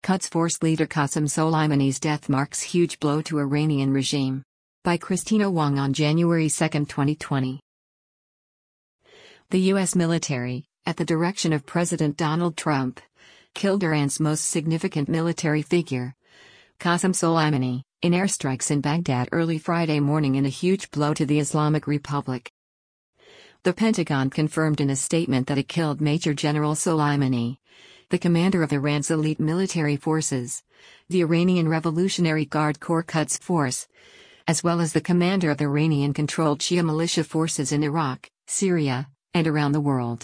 Quds Force leader Qasem Soleimani's death marks huge blow to Iranian regime. By Christina Wong on January 2, 2020. The U.S. military, at the direction of President Donald Trump, killed Iran's most significant military figure, Qasem Soleimani, in airstrikes in Baghdad early Friday morning in a huge blow to the Islamic Republic. The Pentagon confirmed in a statement that it killed Major General Soleimani, the commander of Iran's elite military forces, the Iranian Revolutionary Guard Corps Quds Force, as well as the commander of Iranian-controlled Shia militia forces in Iraq, Syria, and around the world.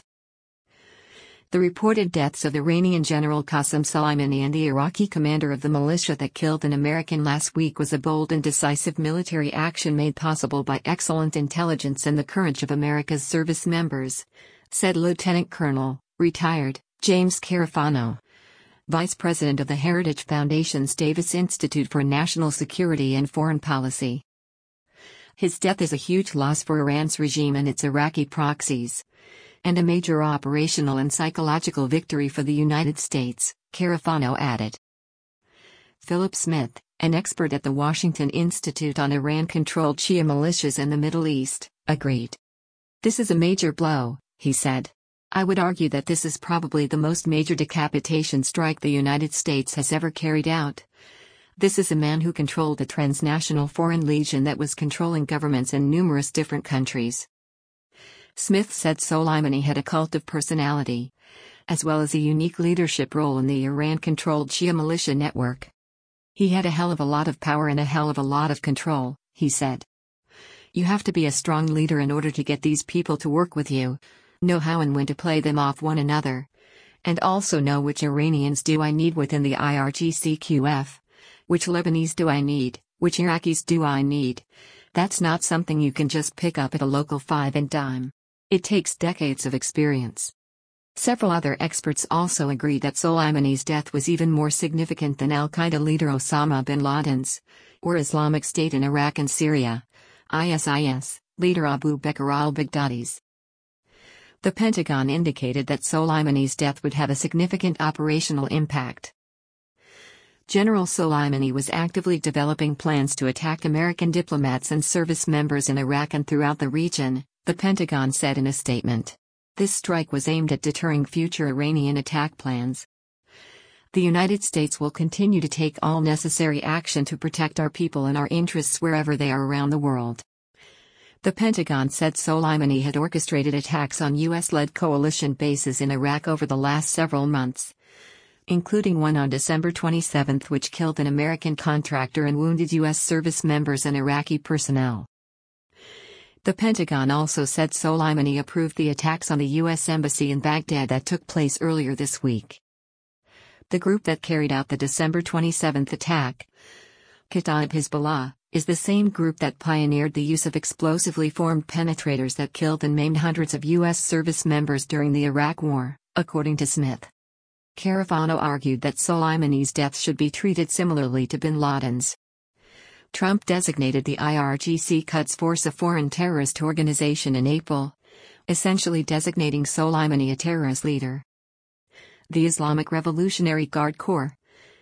The reported deaths of Iranian General Qasem Soleimani and the Iraqi commander of the militia that killed an American last week was a bold and decisive military action made possible by excellent intelligence and the courage of America's service members, said Lieutenant Colonel, retired, James Carafano, Vice President of the Heritage Foundation's Davis Institute for National Security and Foreign Policy. His death is a huge loss for Iran's regime and its Iraqi proxies, and a major operational and psychological victory for the United States, Carafano added. Philip Smith, an expert at the Washington Institute on Iran-controlled Shia militias in the Middle East, agreed. "This is a major blow," he said. "I would argue that this is probably the most major decapitation strike the United States has ever carried out. This is a man who controlled a transnational foreign legion that was controlling governments in numerous different countries." Smith said Soleimani had a cult of personality, as well as a unique leadership role in the Iran-controlled Shia militia network. "He had a hell of a lot of power and a hell of a lot of control," he said. "You have to be a strong leader in order to get these people to work with you, know how and when to play them off one another, and also know which Iranians do I need within the IRGC-QF, which Lebanese do I need, which Iraqis do I need. That's not something you can just pick up at a local five and dime. It takes decades of experience." Several other experts also agree that Soleimani's death was even more significant than al-Qaeda leader Osama bin Laden's, or Islamic State in Iraq and Syria, ISIS, leader Abu Bakr al-Baghdadi's. The Pentagon indicated that Soleimani's death would have a significant operational impact. General Soleimani was actively developing plans to attack American diplomats and service members in Iraq and throughout the region, the Pentagon said in a statement. This strike was aimed at deterring future Iranian attack plans. "The United States will continue to take all necessary action to protect our people and our interests wherever they are around the world." The Pentagon said Soleimani had orchestrated attacks on U.S.-led coalition bases in Iraq over the last several months, including one on December 27 which killed an American contractor and wounded U.S. service members and Iraqi personnel. The Pentagon also said Soleimani approved the attacks on the U.S. Embassy in Baghdad that took place earlier this week. The group that carried out the December 27 attack, Kataib Hezbollah, is the same group that pioneered the use of explosively formed penetrators that killed and maimed hundreds of U.S. service members during the Iraq War, according to Smith. Carafano argued that Soleimani's death should be treated similarly to bin Laden's. Trump designated the IRGC Quds Force a foreign terrorist organization in April, essentially designating Soleimani a terrorist leader. The Islamic Revolutionary Guard Corps,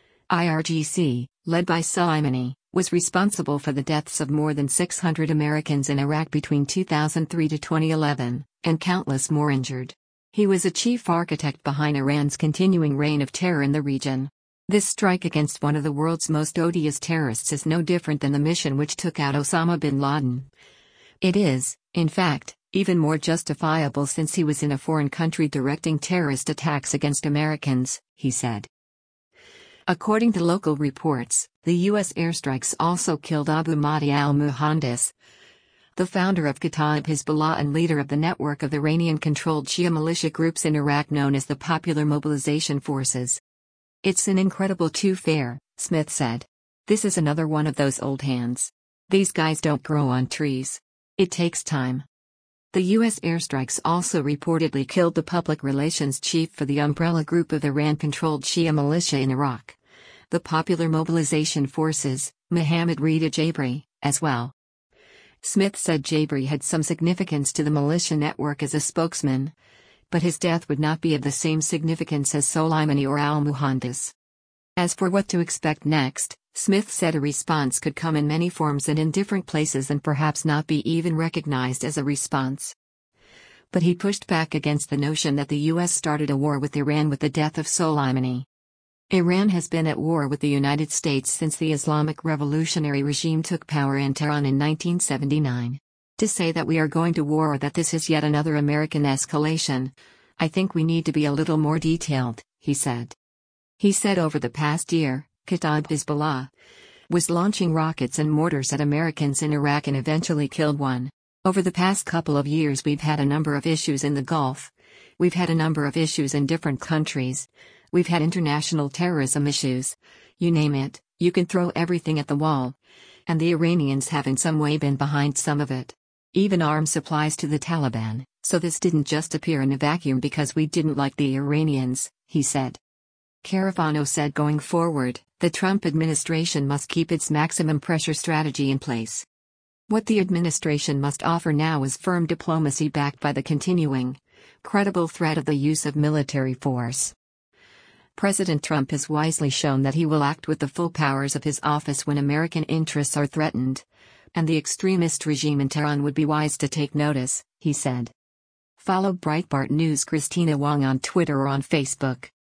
IRGC, led by Soleimani, was responsible for the deaths of more than 600 Americans in Iraq between 2003 to 2011, and countless more injured. He was a chief architect behind Iran's continuing reign of terror in the region. This strike against one of the world's most odious terrorists is no different than the mission which took out Osama bin Laden. It is, in fact, even more justifiable since he was in a foreign country directing terrorist attacks against Americans, he said. According to local reports, the U.S. airstrikes also killed Abu Mahdi al-Muhandis, the founder of Kataib Hezbollah and leader of the network of Iranian-controlled Shia militia groups in Iraq known as the Popular Mobilization Forces. "It's an incredible two-fare," Smith said. "This is another one of those old hands. These guys don't grow on trees. It takes time." The U.S. airstrikes also reportedly killed the public relations chief for the umbrella group of Iran-controlled Shia militia in Iraq, the Popular Mobilization Forces, Mohammad Rida Jabri, as well. Smith said Jabri had some significance to the militia network as a spokesman, but his death would not be of the same significance as Soleimani or al-Muhandis. As for what to expect next, Smith said a response could come in many forms and in different places and perhaps not be even recognized as a response. But he pushed back against the notion that the U.S. started a war with Iran with the death of Soleimani. Iran has been at war with the United States since the Islamic revolutionary regime took power in Tehran in 1979. To say that we are going to war or that this is yet another American escalation, I think we need to be a little more detailed, he said. He said over the past year, Kataib Hezbollah was launching rockets and mortars at Americans in Iraq and eventually killed one. Over the past couple of years we've had a number of issues in the Gulf. We've had a number of issues in different countries. We've had international terrorism issues. You name it, you can throw everything at the wall. And the Iranians have in some way been behind some of it. Even arms supplies to the Taliban, so this didn't just appear in a vacuum because we didn't like the Iranians, he said. Carafano said going forward, the Trump administration must keep its maximum pressure strategy in place. What the administration must offer now is firm diplomacy backed by the continuing, credible threat of the use of military force. President Trump has wisely shown that he will act with the full powers of his office when American interests are threatened, and the extremist regime in Tehran would be wise to take notice, he said. Follow Breitbart News Christina Wong on Twitter or on Facebook.